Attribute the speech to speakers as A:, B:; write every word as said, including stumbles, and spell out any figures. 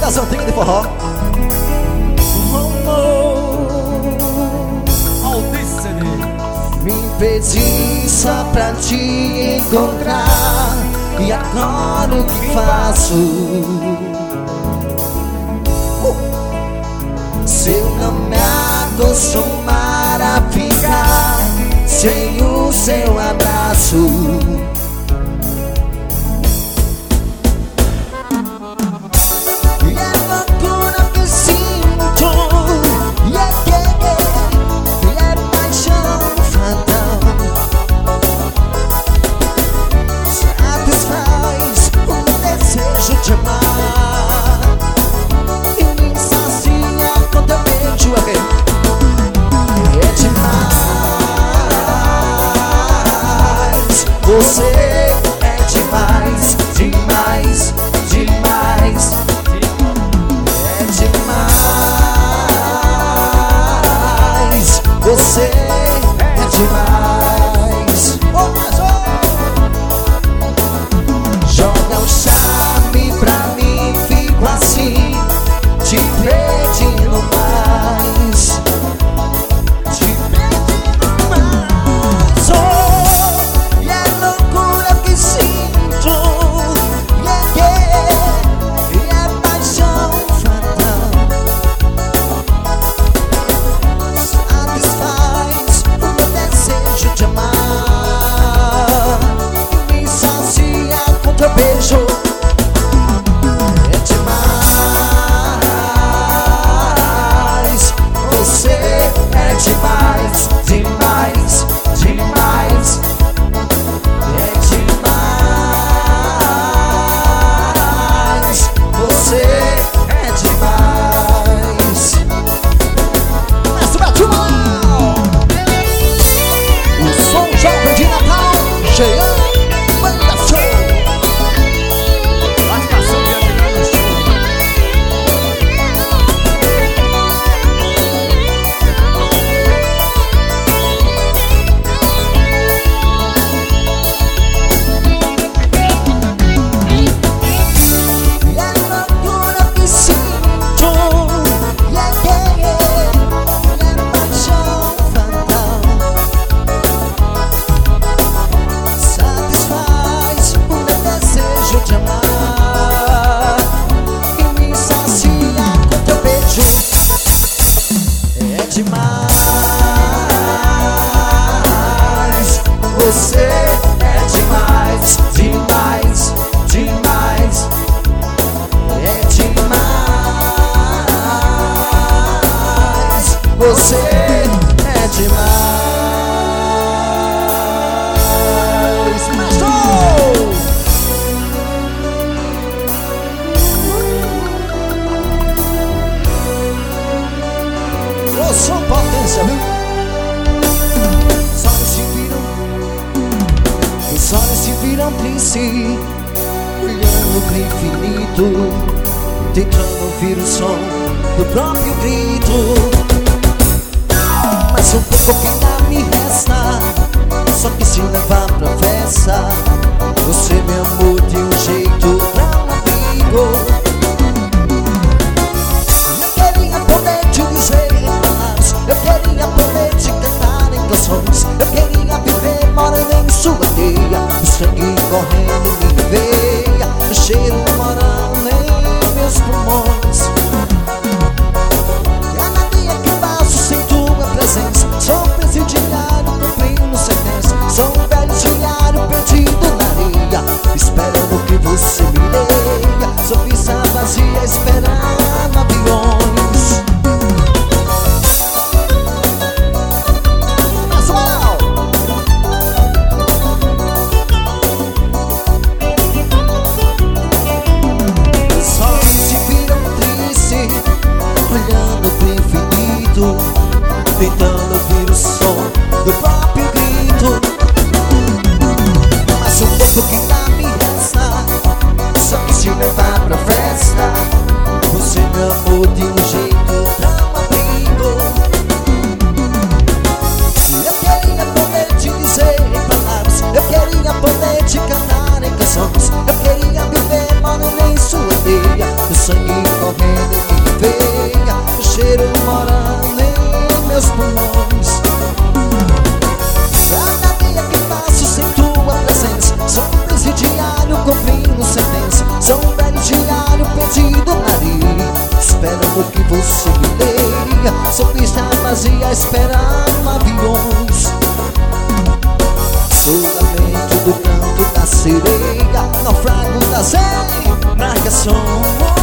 A: das antigas de forró. Me pedi só pra te encontrar, e agora o que faço? uh. Se eu não me acostumar a ficar sem o seu abraço, e a loucura que sinto, e é que e é paixão fatal, satisfaz o desejo de amar e me sacia quando eu vejo alguém. É demais, você é demais, demais, demais. É demais, você é demais. Oh, mas, oh. Joga o charme pra mim, fico assim, te pedindo mais, te pedindo mais. Oh, e a loucura que sinto, e é que e é paixão fatal, satisfaz o meu desejo de amar e me sacia com teu beijo. É demais, você é demais, demais, demais. É demais, você é demais. Mestre Betinho, o som jovem de Natal, Jean, manda show. Participação de Adriano Show. E a loucura que sinto, e é que e é paixão fatal, satisfaz o meu desejo de amar e me sacia com teu beijo. É demais, você é demais, demais, demais. É demais, você é demais. Mas oh! Ô, som potência, viu? Os olhos se viram, os olhos se viram tristes, olhando pro infinito, tentando ouvir o som do próprio grito. Mas um pouco que ainda me resta, só que se levar pra festa, você me amou de um jeito pra um amigo. Eu queria poder te dizer em palavras, eu queria poder te cantar em canções, eu queria viver morando em sua teia, o sangue correndo em minha veia, o cheiro morando em meus pulmões. Cada dia que passo sem tua presença, sou um presidiário cumprindo sentença, sou um velho diário perdido na areia, esperando que você me leia, sou pista vazia esperando aviões. Pessoal! Os olhos se viram tristes, olhando pro infinito, tentando ouvir o som do próprio grito. Mas um pouco que ainda me resta, só que se levar pra festa, você me amou de um jeito tão abrigo. Eu queria poder te dizer em palavras, eu queria poder te cantar em canções, eu queria viver morando em sua teia, o sangue correndo sou pista vazia esperando aviões. Sou lamento do canto da sereia, naufrago das embarcações.